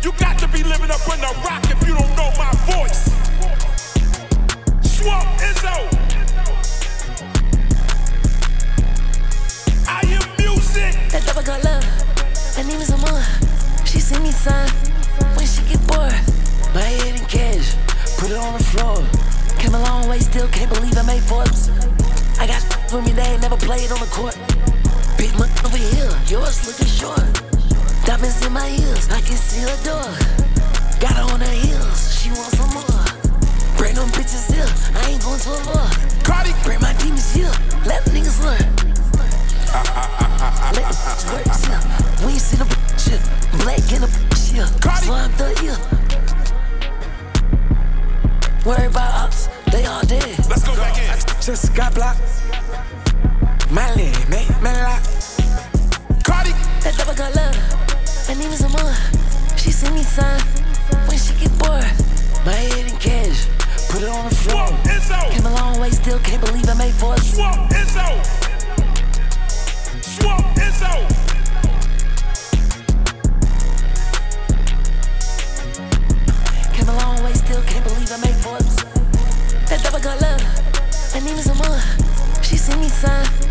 You got to be living up in the rock if you don't know my voice. Swamp Izzo. I am music. That double got love. Her name is Amor. She see me sign when she get bored. My head in cash, put it on the floor. Came a long way, still can't believe I made Forbes. I got with me, they ain't never played on the court. Big money over here, yours looking short. Diamonds in my ears, I can see her door. Got her on her heels, she wants some more. Bring them bitches here, I ain't going to a war. Cardi, bring my demons here, let niggas learn. Let the bitch work here. We ain't see the shit, black in the shit. So I'm the here. Worry about ops, they all dead. Let's go back in. Just got blocked. My leg, make me lock. Cardi, that double got love. Her name is Amor. She see me sign when she get bored. My head in cash, put it on the floor. Swamp Izzo. Came a long way, still can't believe I made Forbes. Swamp Izzo. Swamp Izzo. Came a long way, still can't believe I made Forbes. That double got love. Her name is Amor. She see me sign